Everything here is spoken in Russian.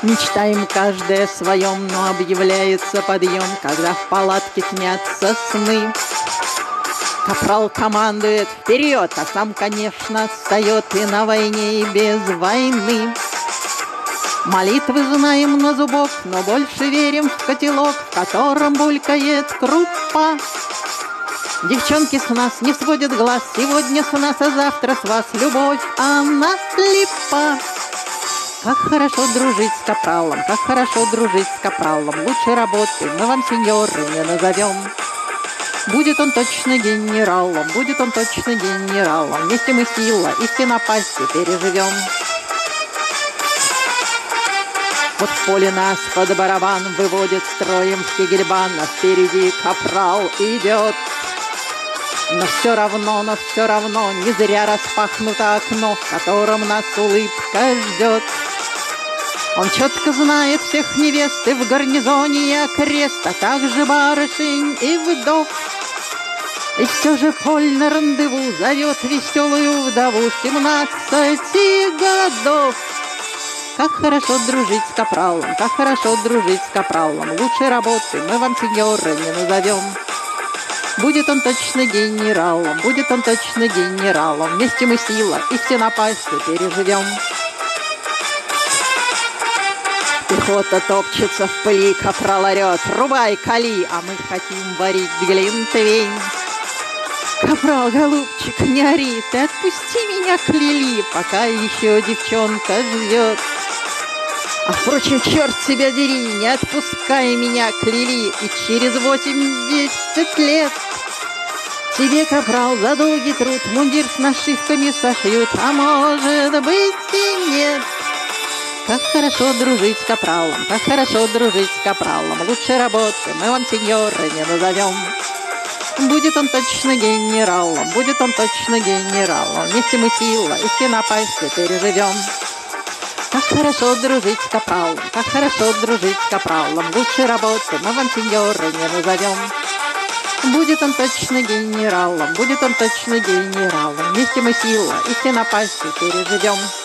Мечтаем каждый о своем, но объявляется подъем, когда в палатке тмятся сны. Капрал командует вперед, а сам, конечно, отстает и на войне, и без войны. Молитвы знаем на зубок, но больше верим в котелок, в котором булькает крупа. Девчонки с нас не сводят глаз, сегодня с нас, а завтра с вас любовь, она слепа. Как хорошо дружить с капралом, как хорошо дружить с капралом. Лучше работы мы вам, сеньоры, не назовем. Будет он точно генералом, будет он точно генералом. Вместе мы сила, и все напасти переживем. Вот в поле нас под барабан выводит строем фигельбан, а впереди капрал идет. Но все равно, не зря распахнуто окно, в котором нас улыбка ждет. Он четко знает всех невест и в гарнизоне и окрест, а также барышень и вдов. И все же Поль на рандеву зовет веселую вдову 17 годов. Как хорошо дружить с капралом, как хорошо дружить с капралом. Лучшей работы мы вам, сеньоры, не назовем. Будет он точно генералом, будет он точно генералом. Вместе мы сила, и все напасти переживем. Пехота топчется в пыли, капрал орет: рубай, кали, а мы хотим варить глинтвейн. Капрал, голубчик, не ори, ты отпусти меня к Лили, пока еще девчонка ждет. А впрочем, черт тебя дери, не отпускай меня к Лили, и через 80 лет тебе, капрал, за долгий труд мундир с нашивками сошьют, а может быть и нет. Как хорошо дружить с капралом, как хорошо дружить с капралом. Лучшей работы мы вам, сеньоры, не назовем. Будет он точно генералом, будет он точно генералом. Вместе мы сила, и все напасти переживем. Как хорошо дружить с капралом, как хорошо дружить с капралом. Лучшей работы мы вам, сеньоры, не назовем. Будет он точно генералом, будет он точно генералом. Вместе мы сила, и все напасти переживем.